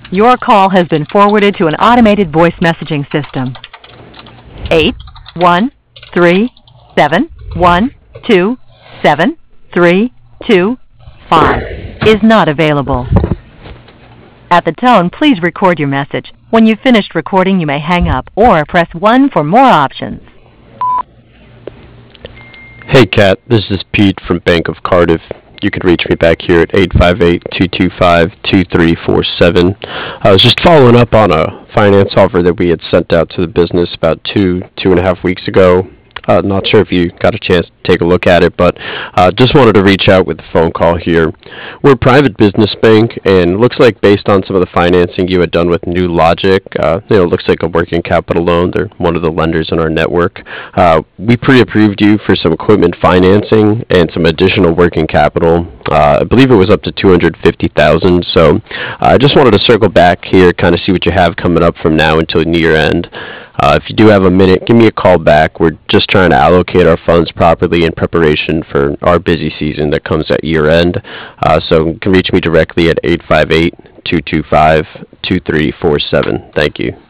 Your call has been forwarded to an automated voice messaging system. 81371273225 is not available. At the tone, please record your message. When you've finished recording, you may hang up or press 1 for more options. Hey Kat, this is Pete from Bank of Cardiff. You can reach me back here at 858-225-2347. I was just following up on a finance offer that we had sent out to the business about two and a half weeks ago. Not sure if you got a chance to take a look at it, but just wanted to reach out with a phone call here. We're a private business bank, and it looks like based on some of the financing you had done with New Logic, it looks like a working capital loan. They're one of the lenders in our network. We pre-approved you for some equipment financing and some additional working capital. I believe it was up to $250,000. So I just wanted to circle back here, kind of see what you have coming up from now until year end. If you do have a minute, give me a call back. We're just trying to allocate our funds properly in preparation for our busy season that comes at year end. So you can reach me directly at 858-225-2347. Thank you.